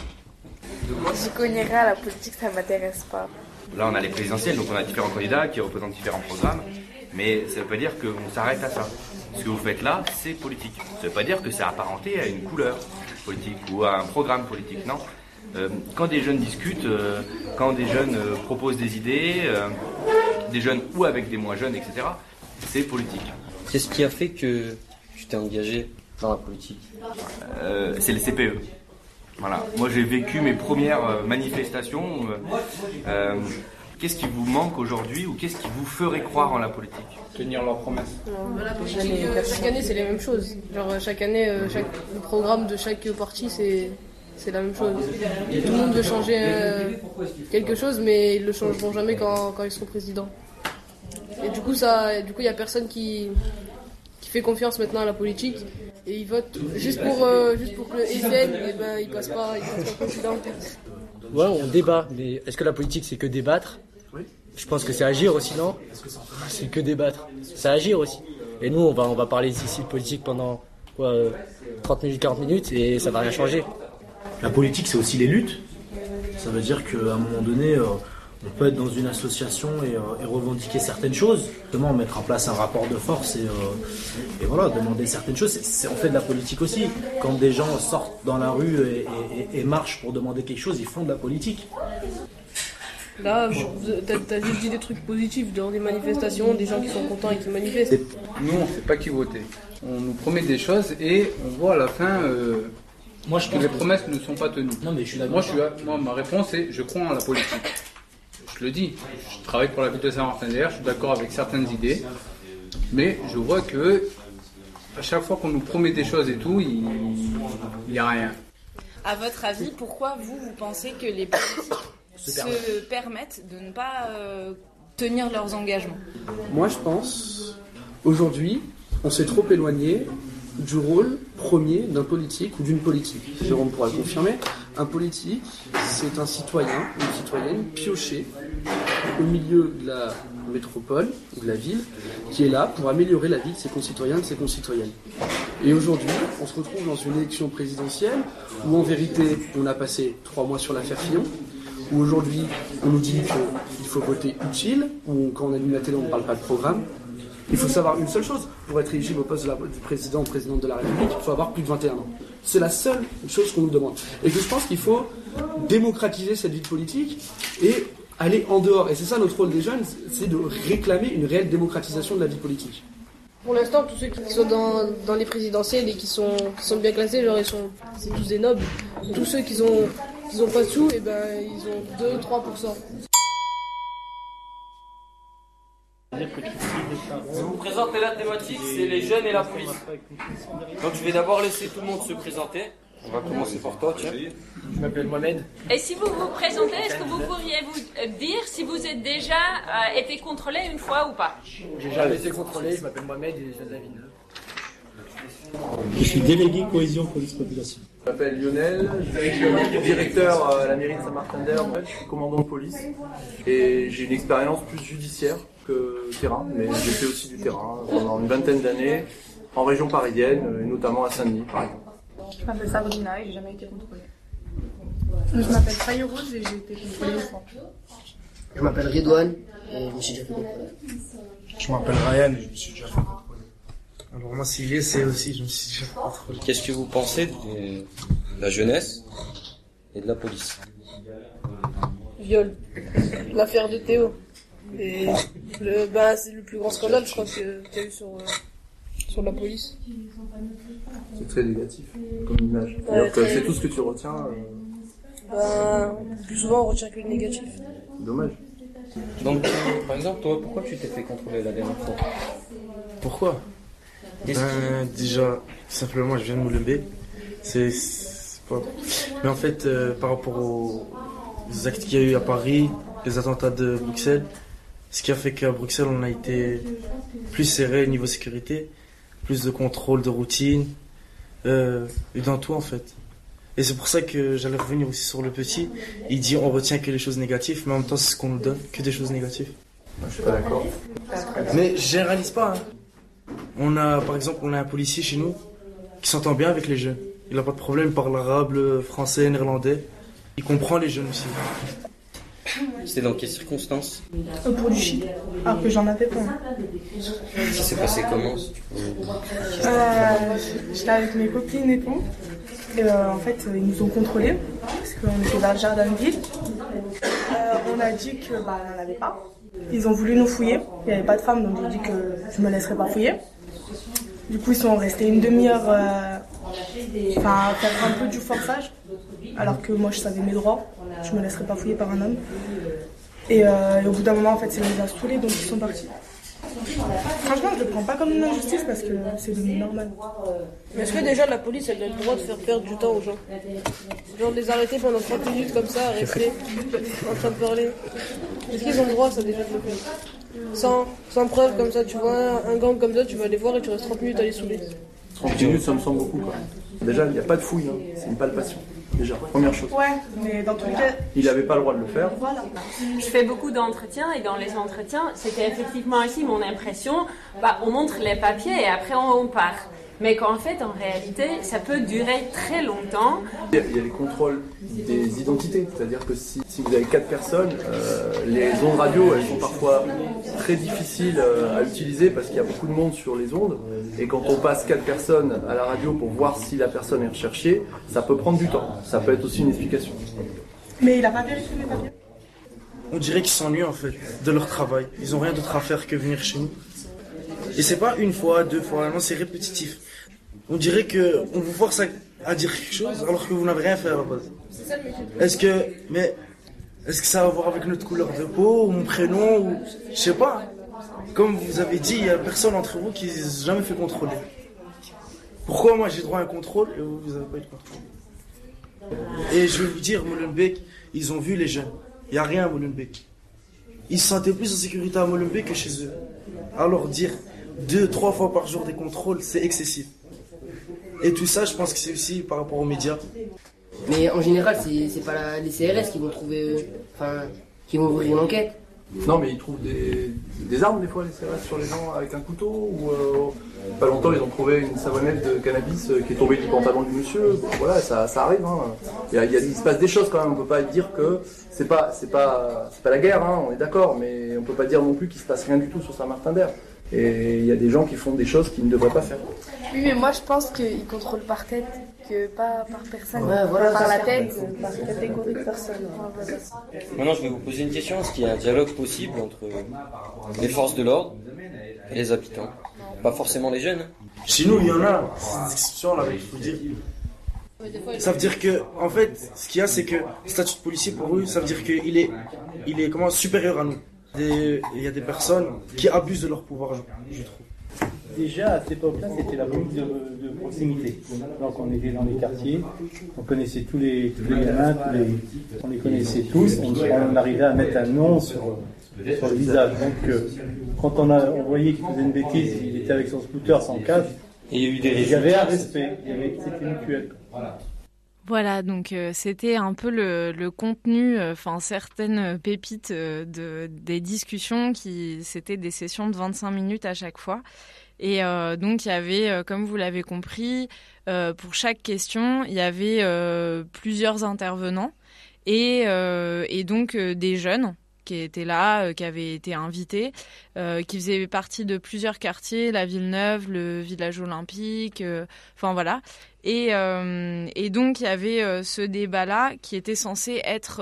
Je connais rien à la politique, ça m'intéresse pas. Là on a les présidentielles, donc on a différents candidats qui représentent différents programmes, mais ça ne veut pas dire qu'on s'arrête à ça. Ce que vous faites là, c'est politique. Ça ne veut pas dire que c'est apparenté à une couleur politique ou à un programme politique, non. Quand des jeunes discutent, quand des jeunes proposent des idées, des jeunes ou avec des moins jeunes, etc., c'est politique. Qu'est-ce qui a fait que tu t'es engagé dans la politique ? C'est le CPE. Voilà. Moi j'ai vécu mes premières manifestations Qu'est-ce qui vous manque aujourd'hui ou qu'est-ce qui vous ferait croire en la politique? Tenir leurs promesses. Chaque année, c'est les mêmes choses. Genre, chaque année, le programme de chaque parti, c'est la même chose. Tout le monde veut changer quelque chose, mais ils le changeront jamais quand ils seront présidents. Et du coup, il y a personne qui fait confiance maintenant à la politique et ils votent juste pour que le SN, il passe pas président. Ouais, on débat, mais est-ce que la politique c'est que débattre? Je pense que c'est agir aussi, non? C'est que débattre, c'est agir aussi. Et nous, on va parler ici de politique pendant 30 minutes, 40 minutes et ça va rien changer. La politique, c'est aussi les luttes. Ça veut dire qu'à un moment donné, on peut être dans une association et revendiquer certaines choses, justement mettre en place un rapport de force et voilà, demander certaines choses. On fait de la politique aussi. Quand des gens sortent dans la rue et marchent pour demander quelque chose, ils font de la politique. Là, t'as juste dit des trucs positifs, dans des manifestations, des gens qui sont contents et qui manifestent. Nous, on ne fait pas qui voter. On nous promet des choses et on voit à la fin que les promesses ne sont pas tenues. Non, mais je suis d'accord. Moi, ma réponse est je crois en la politique. Je le dis, je travaille pour la ville de Saint-Martin-d'Air, je suis d'accord avec certaines idées, mais je vois que à chaque fois qu'on nous promet des choses et tout, il n'y a rien. À votre avis, pourquoi vous pensez que les politiques se permettent de ne pas tenir leurs engagements? Moi, je pense, aujourd'hui, on s'est trop éloigné du rôle premier d'un politique ou d'une politique. Jérôme pourra le confirmer. Un politique, c'est un citoyen, une citoyenne piochée au milieu de la métropole ou de la ville, qui est là pour améliorer la vie de ses concitoyens et de ses concitoyennes. Et aujourd'hui, on se retrouve dans une élection présidentielle où en vérité, on a passé 3 mois sur l'affaire Fillon, où aujourd'hui, on nous dit qu'il faut voter utile, où quand on allume la télé, on ne parle pas de programme. Il faut savoir une seule chose, pour être éligible au poste du président ou présidente de la République, il faut avoir plus de 21 ans. C'est la seule chose qu'on nous demande. Et que je pense qu'il faut démocratiser cette vie politique et aller en dehors. Et c'est ça notre rôle des jeunes, c'est de réclamer une réelle démocratisation de la vie politique. Pour l'instant, tous ceux qui sont dans les présidentielles et qui sont bien classés, c'est tous des nobles. Tous ceux qui ont pas de sous, ils ont 2-3%. Je vous présenter la thématique, c'est les jeunes et la police. Donc je vais d'abord laisser tout le monde se présenter. On va commencer par toi, tiens. Je m'appelle Mohamed. Et si vous vous présentez, est-ce que vous pourriez vous dire si vous êtes déjà été contrôlé une fois ou pas? J'ai jamais été contrôlé, je m'appelle Mohamed et je viens de la ville. Je suis délégué cohésion police-population. Je m'appelle Lionel, je suis directeur à la mairie de Saint-Martin-d'Air, je suis commandant de police et j'ai une expérience plus judiciaire que terrain, mais j'ai fait aussi du terrain pendant une vingtaine d'années en région parisienne et notamment à Saint-Denis par exemple. Je m'appelle Sabrina et j'ai jamais été contrôlée. Je m'appelle Faye-Rose et j'ai été contrôlée une fois. Je m'appelle Redouane et je me suis déjà fait contrôler. Je m'appelle Ryan et je me suis déjà fait contrôler. Alors moi c'est Jesse aussi, je me suis déjà fait contrôler. Qu'est-ce que vous pensez de la jeunesse et de la police? Viol. L'affaire de Théo. Et c'est le plus grand scandale, je crois, qu'il y a eu sur la police. C'est très négatif comme image. Alors que c'est tout ce que tu retiens. Plus souvent, on retient que le négatif. Dommage. Donc, par exemple, toi, pourquoi tu t'es fait contrôler la dernière fois? Pourquoi? Déjà, simplement, je viens de Moulembé. C'est pas... Mais en fait, par rapport aux actes qu'il y a eu à Paris, les attentats de Bruxelles, ce qui a fait qu'à Bruxelles, on a été plus serré niveau sécurité, plus de contrôle de routine, et dans tout en fait. Et c'est pour ça que j'allais revenir aussi sur le petit. Il dit on retient que les choses négatives, mais en même temps c'est ce qu'on nous donne, que des choses négatives. Je suis pas d'accord. Mais je généralise pas. Par exemple, on a un policier chez nous qui s'entend bien avec les jeunes. Il n'a pas de problème, il parle arabe, français, néerlandais. Il comprend les jeunes aussi. C'était dans quelles circonstances? Pour du shit, alors que j'en avais pas. Ça s'est passé comment? J'étais avec mes copines et tout. Et en fait, ils nous ont contrôlés parce qu'on était dans le jardin de ville. On a dit que on n'en avait pas. Ils ont voulu nous fouiller. Il n'y avait pas de femmes, donc j'ai dit que je me laisserais pas fouiller. Du coup, ils sont restés une demi-heure, faire un peu du forçage. Alors que moi, je savais mes droits. Je me laisserais pas fouiller par un homme. Et au bout d'un moment, en fait, ça les a saoulés, donc ils sont partis. Franchement, je le prends pas comme une injustice parce que c'est devenu normal. Mais est-ce que déjà la police elle a le droit de faire perdre du temps aux gens? Genre de les arrêter pendant 30 minutes comme ça, rester en train de parler. Est-ce qu'ils ont le droit ça déjà de le faire? Sans preuve comme ça, tu vois un gang comme ça, tu vas les voir et tu restes 30 minutes à les saouler. 30 minutes, ça me semble beaucoup quand même. Déjà, il n'y a pas de fouille, hein. C'est une palpation. Déjà, première chose. Ouais, mais dans tous les cas... Il n'avait pas le droit de le faire. Voilà. Je fais beaucoup d'entretiens et dans les entretiens, c'était effectivement aussi mon impression, on montre les papiers et après on part. Mais qu'en fait, en réalité, ça peut durer très longtemps. Il y a les contrôles des identités, c'est-à-dire que si vous avez 4 personnes, les ondes radio, elles sont parfois très difficiles à utiliser parce qu'il y a beaucoup de monde sur les ondes. Et quand on passe 4 personnes à la radio pour voir si la personne est recherchée, ça peut prendre du temps. Ça peut être aussi une explication. Mais il n'a pas vérifié les papiers. On dirait qu'ils s'ennuient en fait de leur travail. Ils n'ont rien d'autre à faire que venir chez nous. Et c'est pas une fois, 2 fois, non, c'est répétitif. On dirait qu'on vous force à dire quelque chose alors que vous n'avez rien fait à la base. Est-ce que ça a à voir avec notre couleur de peau ou mon prénom ou je sais pas. Comme vous avez dit, il y a personne entre vous qui n'a jamais fait contrôler. Pourquoi moi j'ai droit à un contrôle et vous n'avez pas eu de contrôle? Et je vais vous dire, Molenbeek, ils ont vu les jeunes. Il n'y a rien à Molenbeek. Ils se sentaient plus en sécurité à Molenbeek que chez eux. Alors dire 2-3 fois par jour des contrôles, c'est excessif. Et tout ça, je pense que c'est aussi par rapport aux médias. Mais en général, c'est pas les CRS qui vont trouver, qui vont ouvrir une enquête. Non, mais ils trouvent des armes des fois, les CRS, sur les gens avec un couteau. Ou pas longtemps, ils ont trouvé une savonnette de cannabis qui est tombée du pantalon du monsieur. Voilà, ça arrive. Hein. Il se passe des choses quand même. On peut pas dire que c'est pas la guerre. Hein, on est d'accord, mais on peut pas dire non plus qu'il se passe rien du tout sur Saint-Martin-d'Hers. Et il y a des gens qui font des choses qu'ils ne devraient pas faire. Oui, mais moi je pense qu'ils contrôlent par tête, que pas par personne. Ouais, voilà, par la tête, par catégorie de personnes. Maintenant, je vais vous poser une question. Est-ce qu'il y a un dialogue possible entre les forces de l'ordre et les habitants? Pas forcément les jeunes. Chez nous, il y en a. C'est des exceptions là, il faut dire. Ça veut dire que, en fait, ce qu'il y a, c'est que le statut de policier pour eux, ça veut dire qu'il est supérieur à nous. Il y a des personnes qui abusent de leur pouvoir, je trouve. Déjà, à cette époque-là, c'était la police de proximité. Donc, on était dans les quartiers, on connaissait tous les gamins, on les connaissait tous, on arrivait à mettre un nom sur le visage. Donc, quand on voyait qu'il faisait une bêtise, il était avec son scooter sans casque, et il y a eu des il y avait un respect, c'était mutuel. Voilà, donc c'était un peu le contenu, certaines pépites des discussions c'était des sessions de 25 minutes à chaque fois. Et donc il y avait, comme vous l'avez compris, pour chaque question, il y avait plusieurs intervenants et donc des jeunes qui étaient là, qui avaient été invités, qui faisaient partie de plusieurs quartiers, la Villeneuve, le village olympique, voilà. Et donc il y avait ce débat-là qui était censé être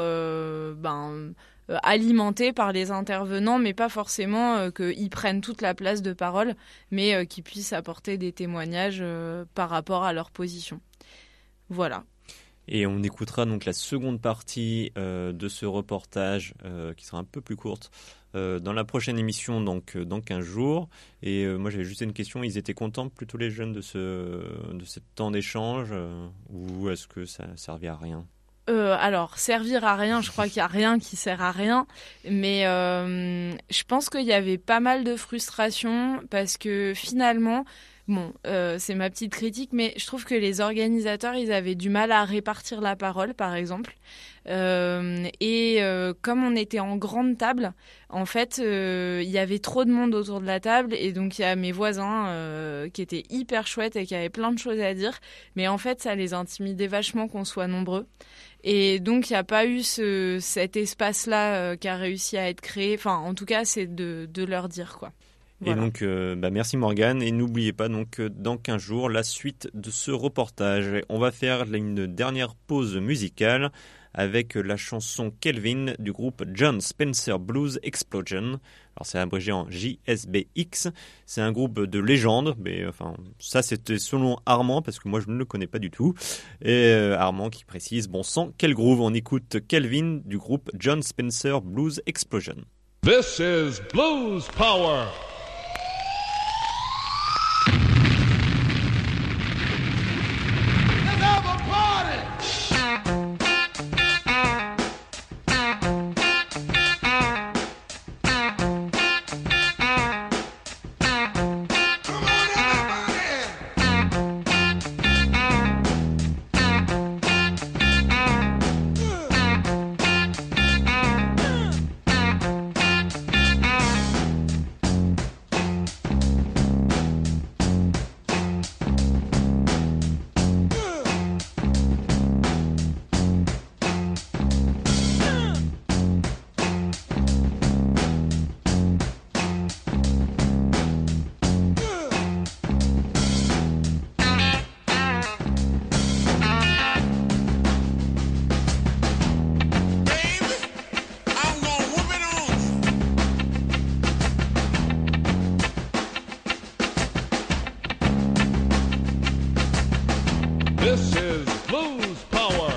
alimenté par les intervenants, mais pas forcément qu'ils prennent toute la place de parole, mais qu'ils puissent apporter des témoignages par rapport à leur position. Voilà. Et on écoutera donc la seconde partie de ce reportage qui sera un peu plus courte dans la prochaine émission, donc dans 15 jours. Et moi j'avais juste une question, ils étaient contents plutôt les jeunes de ce temps d'échange ou est-ce que ça servait à rien? Alors, servir à rien, je crois qu'il n'y a rien qui sert à rien, mais je pense qu'il y avait pas mal de frustration parce que finalement, c'est ma petite critique, mais je trouve que les organisateurs, ils avaient du mal à répartir la parole, par exemple. Et comme on était en grande table, en fait, il y avait trop de monde autour de la table. Et donc, il y a mes voisins qui étaient hyper chouettes et qui avaient plein de choses à dire. Mais en fait, ça les intimidait vachement qu'on soit nombreux. Et donc, il n'y a pas eu cet espace-là qui a réussi à être créé. Enfin, en tout cas, c'est de leur dire, quoi. Voilà. Et donc, merci Morgane. Et n'oubliez pas, donc, dans 15 jours, la suite de ce reportage. On va faire une dernière pause musicale avec la chanson Kelvin du groupe John Spencer Blues Explosion. Alors, c'est abrégé en JSBX. C'est un groupe de légende. Mais enfin, ça, c'était selon Armand, parce que moi, je ne le connais pas du tout. Et Armand qui précise, bon sang, quel groove. On écoute Kelvin du groupe John Spencer Blues Explosion. This is Blues Power. This is Blues Power.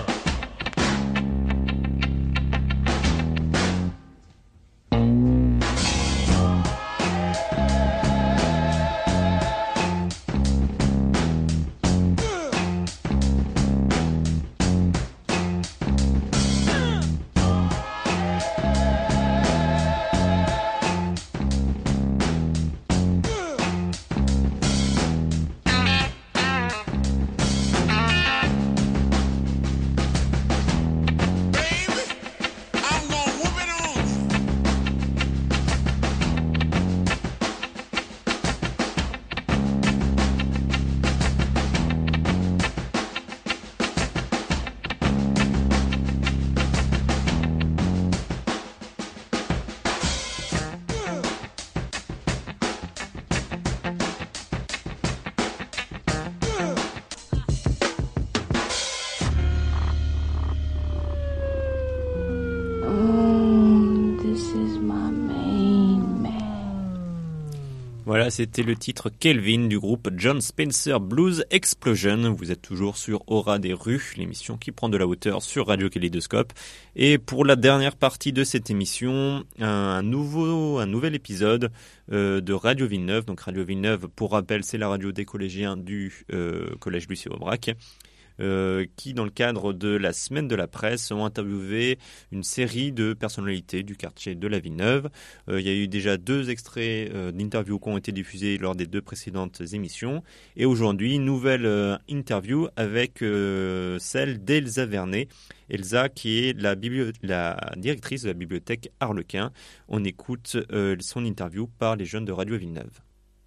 Voilà, c'était le titre Kelvin du groupe John Spencer Blues Explosion. Vous êtes toujours sur Aura des rues, l'émission qui prend de la hauteur sur Radio Kaléidoscope. Et pour la dernière partie de cette émission, un nouvel épisode de Radio Villeneuve. Donc Radio Villeneuve, pour rappel, c'est la radio des collégiens du collège Lucie Aubrac. Qui, dans le cadre de la semaine de la presse, ont interviewé une série de personnalités du quartier de la Villeneuve. Il y a eu déjà 2 extraits d'interviews qui ont été diffusés lors des 2 précédentes émissions. Et aujourd'hui, une nouvelle interview avec celle d'Elsa Vernet. Elsa, qui est la directrice de la bibliothèque Harlequin. On écoute son interview par les jeunes de Radio Villeneuve.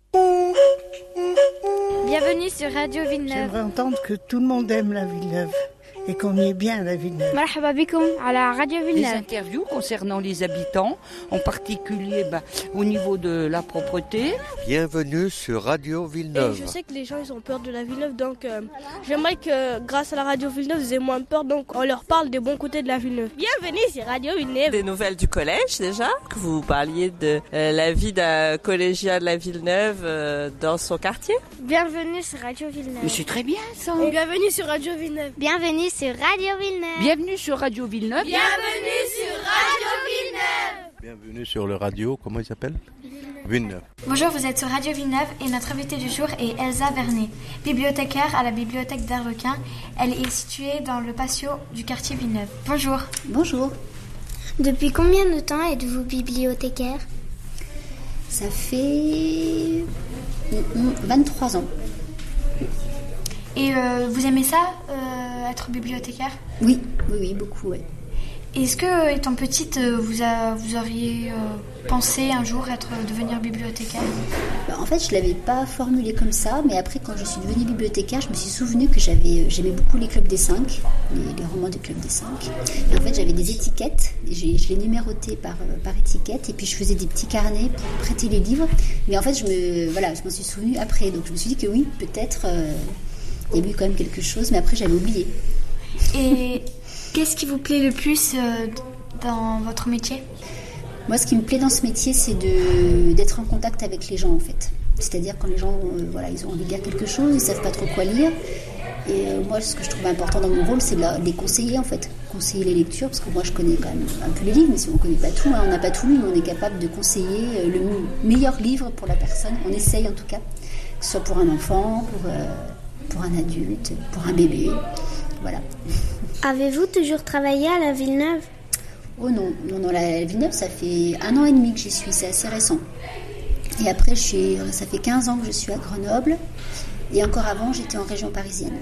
Bienvenue sur Radio Villeneuve. J'aimerais entendre que tout le monde aime la Villeneuve et qu'on y est bien à la Villeneuve. Marhaba bikoum à la Radio Villeneuve. Les interviews concernant les habitants, en particulier au niveau de la propreté. Bienvenue sur Radio Villeneuve. Et je sais que les gens ils ont peur de la Villeneuve, donc j'aimerais que grâce à la Radio Villeneuve ils aient moins peur, donc on leur parle des bons côtés de la Villeneuve. Bienvenue sur Radio Villeneuve. Des nouvelles du collège déjà, que vous parliez de la vie d'un collégien de la Villeneuve dans son quartier. Bienvenue sur Radio Villeneuve. Mais c'est très bien ça. Et bienvenue sur Radio Villeneuve. Bienvenue sur Radio Villeneuve. Bienvenue sur Radio Villeneuve. Bienvenue sur Radio Villeneuve. Bienvenue sur le radio, comment il s'appelle ? Villeneuve. Bonjour, vous êtes sur Radio Villeneuve et notre invitée du jour est Elsa Vernet, bibliothécaire à la bibliothèque d'Harlequin. Elle est située dans le patio du quartier Villeneuve. Bonjour. Bonjour. Depuis combien de temps êtes-vous bibliothécaire ? Ça fait 23 ans. Et vous aimez ça, être bibliothécaire ? Oui, beaucoup, ouais. Est-ce que, étant petite, vous auriez pensé un jour devenir bibliothécaire ? En fait, je ne l'avais pas formulé comme ça, mais après, quand je suis devenue bibliothécaire, je me suis souvenu que j'aimais beaucoup les clubs des 5, les romans du club des 5. Et en fait, j'avais des étiquettes, je les numérotais par étiquette, et puis je faisais des petits carnets pour prêter les livres. Mais en fait, je m'en suis souvenue après, donc je me suis dit que oui, peut-être, il y a eu quand même quelque chose, mais après, j'avais oublié. Et qu'est-ce qui vous plaît le plus dans votre métier ? Moi, ce qui me plaît dans ce métier, c'est d'être en contact avec les gens, en fait. C'est-à-dire quand les gens, ils ont envie de lire quelque chose, ils ne savent pas trop quoi lire. Et moi, ce que je trouve important dans mon rôle, c'est de les conseiller, en fait. Conseiller les lectures, parce que moi, je connais quand même un peu les livres, mais si on ne connaît pas tout, on n'a pas tout lu, mais on est capable de conseiller le meilleur livre pour la personne. On essaye, en tout cas, que ce soit pour un enfant, pour un adulte, pour un bébé. Voilà. Avez-vous toujours travaillé à la Villeneuve ? Oh non, la Villeneuve, ça fait 1 an et demi que j'y suis, c'est assez récent. Et après, ça fait 15 ans que je suis à Grenoble. Et encore avant, j'étais en région parisienne.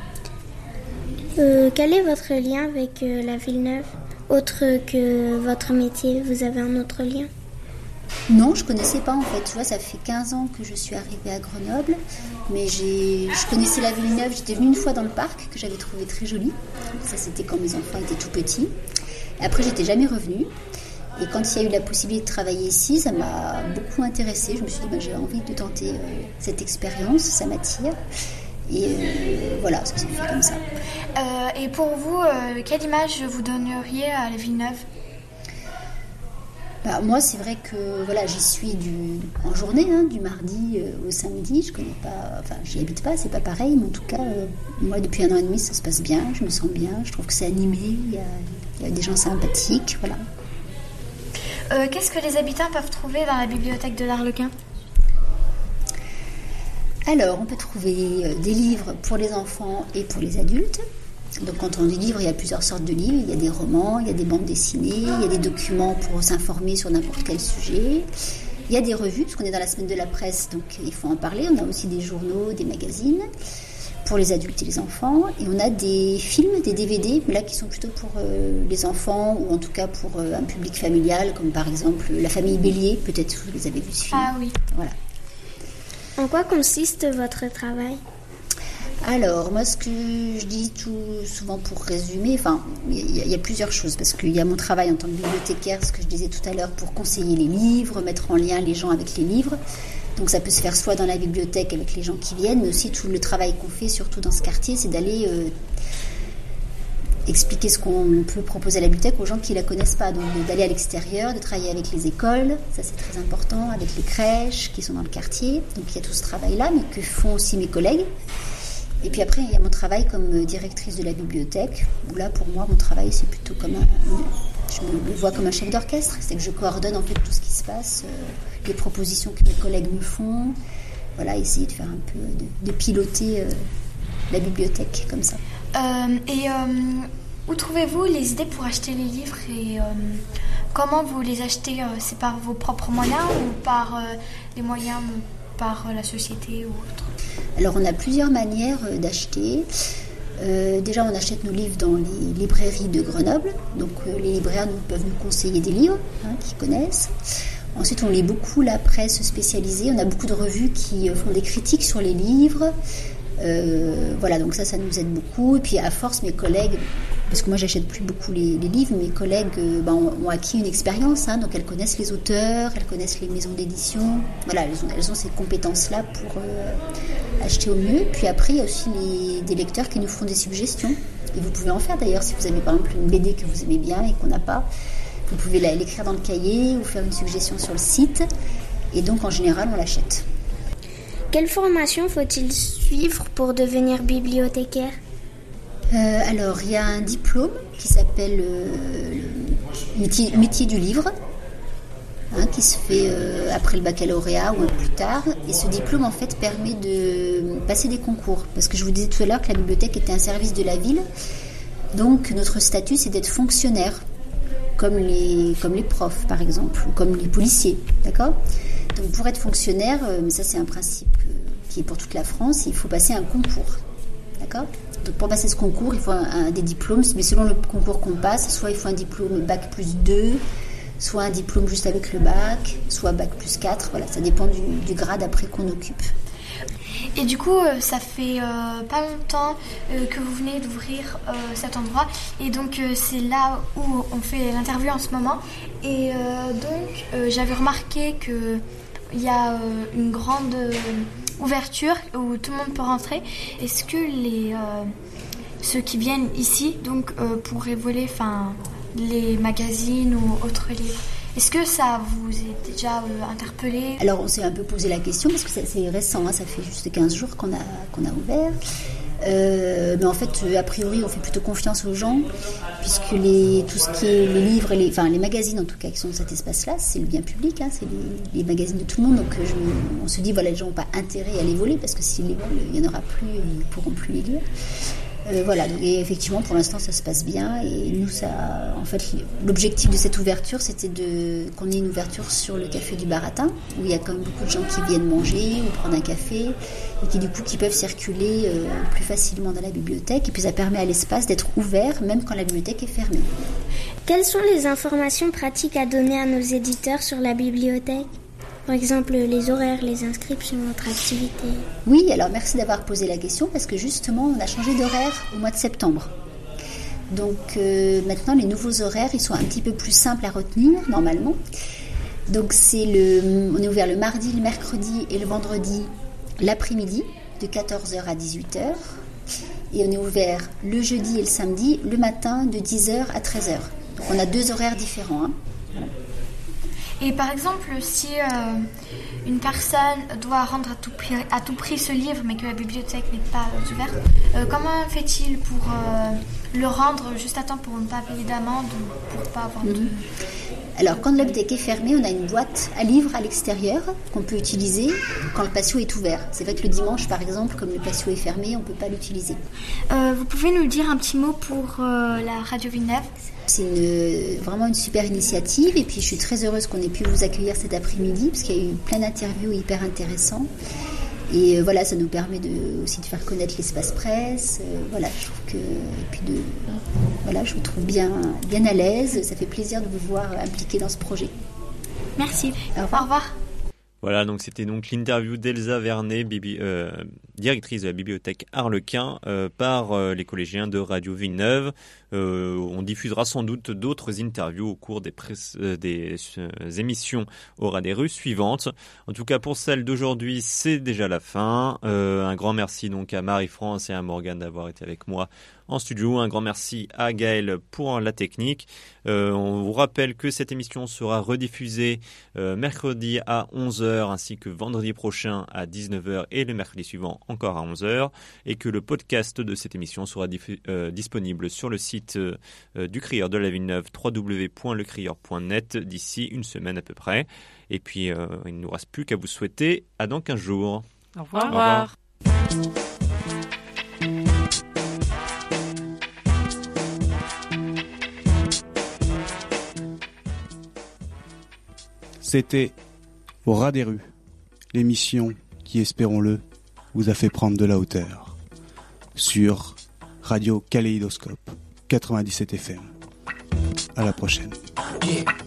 Quel est votre lien avec la Villeneuve ? Autre que votre métier, vous avez un autre lien ? Non, je ne connaissais pas en fait. Tu vois, ça fait 15 ans que je suis arrivée à Grenoble. Mais je connaissais la Villeneuve. J'étais venue une fois dans le parc, que j'avais trouvé très joli. Ça, c'était quand mes enfants étaient tout petits. Après, j'étais jamais revenue. Et quand il y a eu la possibilité de travailler ici, ça m'a beaucoup intéressée. Je me suis dit, j'ai envie de tenter cette expérience, ça m'attire. Et voilà, ça s'est fait comme ça. Et pour vous, quelle image vous donneriez à la Villeneuve ? Moi, c'est vrai que j'y suis en journée, du mardi au samedi. Je connais pas, j'y habite pas, c'est pas pareil. Mais en tout cas, moi, depuis 1 an et demi, ça se passe bien. Je me sens bien. Je trouve que c'est animé. Il y a des gens sympathiques, voilà. Qu'est-ce que les habitants peuvent trouver dans la bibliothèque de l'Arlequin ? Alors, on peut trouver des livres pour les enfants et pour les adultes. Donc, quand on dit livre, il y a plusieurs sortes de livres. Il y a des romans, il y a des bandes dessinées, il y a des documents pour s'informer sur n'importe quel sujet. Il y a des revues, parce qu'on est dans la semaine de la presse, donc il faut en parler. On a aussi des journaux, des magazines pour les adultes et les enfants. Et on a des films, des DVD, mais là qui sont plutôt pour les enfants, ou en tout cas pour un public familial, comme par exemple La Famille Bélier. Peut-être que vous avez vu ce film. Ah oui. Voilà. En quoi consiste votre travail ? Alors, moi, ce que je dis tout souvent pour résumer, il y a plusieurs choses, parce qu'il y a mon travail en tant que bibliothécaire, ce que je disais tout à l'heure, pour conseiller les livres, mettre en lien les gens avec les livres. Donc ça peut se faire soit dans la bibliothèque avec les gens qui viennent, mais aussi tout le travail qu'on fait, surtout dans ce quartier, c'est d'aller expliquer ce qu'on peut proposer à la bibliothèque aux gens qui ne la connaissent pas. Donc d'aller à l'extérieur, de travailler avec les écoles, ça c'est très important, avec les crèches qui sont dans le quartier. Donc il y a tout ce travail-là, mais que font aussi mes collègues. Et puis après, il y a mon travail comme directrice de la bibliothèque, où là, pour moi, mon travail, c'est plutôt comme je me vois comme un chef d'orchestre. C'est que je coordonne en fait tout ce qui se passe, les propositions que mes collègues me font. Voilà, essayer de faire un peu, de piloter la bibliothèque comme ça. Où trouvez-vous les idées pour acheter les livres et comment vous les achetez ? C'est par vos propres moyens ou par les moyens par la société ou autre ? Alors, on a plusieurs manières d'acheter. Déjà, on achète nos livres dans les librairies de Grenoble. Donc, les libraires peuvent nous conseiller des livres qu'ils connaissent. Ensuite, on lit beaucoup la presse spécialisée. On a beaucoup de revues qui font des critiques sur les livres. Voilà, donc ça nous aide beaucoup. Et puis, à force, mes collègues, parce que moi, j'achète plus beaucoup les livres, mes collègues ont acquis une expérience. Donc, elles connaissent les auteurs, elles connaissent les maisons d'édition. Voilà, elles ont ces compétences-là pour acheter au mieux. Puis après, il y a aussi des lecteurs qui nous font des suggestions. Et vous pouvez en faire d'ailleurs, si vous avez par exemple une BD que vous aimez bien et qu'on n'a pas. Vous pouvez l'écrire dans le cahier ou faire une suggestion sur le site. Et donc, en général, on l'achète. Quelle formation faut-il suivre pour devenir bibliothécaire ? Alors, il y a un diplôme qui s'appelle métier du livre, qui se fait après le baccalauréat ou plus tard. Et ce diplôme, en fait, permet de passer des concours. Parce que je vous disais tout à l'heure que la bibliothèque était un service de la ville. Donc, notre statut, c'est d'être fonctionnaire, comme les profs, par exemple, ou comme les policiers, d'accord ? Donc, pour être fonctionnaire, ça, c'est un principe qui est pour toute la France, il faut passer un concours. D'accord ? Donc pour passer ce concours, il faut des diplômes, mais selon le concours qu'on passe, soit il faut un diplôme bac plus 2, soit un diplôme juste avec le bac, soit bac plus 4, voilà, ça dépend du grade après qu'on occupe. Et du coup, ça fait pas longtemps que vous venez d'ouvrir cet endroit. Et donc, c'est là où on fait l'interview en ce moment. Et donc, j'avais remarqué qu'il y a une grande ouverture où tout le monde peut rentrer. Est-ce que ceux qui viennent ici donc, pourraient voler les magazines ou autres livres ? Est-ce que ça vous est déjà interpellé ? Alors on s'est un peu posé la question parce que c'est récent, hein, ça fait juste 15 jours qu'on a ouvert. Mais en fait, a priori, on fait plutôt confiance aux gens puisque tout ce qui est les livres, les magazines en tout cas qui sont dans cet espace-là, c'est le bien public, hein, c'est les magazines de tout le monde. Donc on se dit, voilà, les gens n'ont pas intérêt à les voler parce que s'ils les volent, il n'y en aura plus et ils ne pourront plus les lire. Voilà, et effectivement pour l'instant ça se passe bien et nous en fait l'objectif de cette ouverture c'était qu'on ait une ouverture sur le café du Baratin où il y a quand même beaucoup de gens qui viennent manger ou prendre un café et qui peuvent circuler plus facilement dans la bibliothèque et puis ça permet à l'espace d'être ouvert même quand la bibliothèque est fermée. Quelles sont les informations pratiques à donner à nos éditeurs sur la bibliothèque ? Par exemple, les horaires, les inscriptions, votre activité. Oui, alors merci d'avoir posé la question parce que justement, on a changé d'horaire au mois de septembre. Donc maintenant, les nouveaux horaires, ils sont un petit peu plus simples à retenir, normalement. Donc on est ouvert le mardi, le mercredi et le vendredi l'après-midi, de 14h à 18h. Et on est ouvert le jeudi et le samedi, le matin, de 10h à 13h. Donc on a 2 horaires différents, hein. Voilà. Et par exemple, si une personne doit rendre à tout prix ce livre, mais que la bibliothèque n'est pas ouverte, comment fait-il pour le rendre juste à temps pour ne pas payer d'amende ou pour ne pas avoir de... Alors, quand la bibliothèque est fermée, on a une boîte à livres à l'extérieur qu'on peut utiliser quand le patio est ouvert. C'est vrai que le dimanche, par exemple, comme le patio est fermé, on ne peut pas l'utiliser. Vous pouvez nous dire un petit mot pour la Radio Villeneuve ? C'est vraiment une super initiative et puis je suis très heureuse qu'on ait pu vous accueillir cet après-midi parce qu'il y a eu plein d'interviews hyper intéressantes et voilà, ça nous permet aussi de faire connaître l'espace presse. Voilà, je trouve que et puis je vous trouve bien à l'aise. Ça fait plaisir de vous voir impliqué dans ce projet. Merci. Au revoir. Au revoir. Voilà, donc c'était donc l'interview d'Elsa Vernet, directrice de la bibliothèque Arlequin, par les collégiens de Radio Villeneuve. On diffusera sans doute d'autres interviews au cours des émissions au ras des rues suivantes. En tout cas, pour celle d'aujourd'hui, c'est déjà la fin. Un grand merci donc à Marie-France et à Morgane d'avoir été avec moi en studio. Un grand merci à Gaël pour la technique. On vous rappelle que cette émission sera rediffusée mercredi à 11h ainsi que vendredi prochain à 19h et le mercredi suivant encore à 11h et que le podcast de cette émission sera disponible sur le site du Crieur de la Villeneuve, www.lecrieur.net d'ici une semaine à peu près. Et puis il ne nous reste plus qu'à vous souhaiter à dans 15 jours. Au revoir. Au revoir. C'était Au ras des rues, l'émission qui, espérons-le, vous a fait prendre de la hauteur sur Radio Kaléidoscope 97 FM. À la prochaine. Yeah.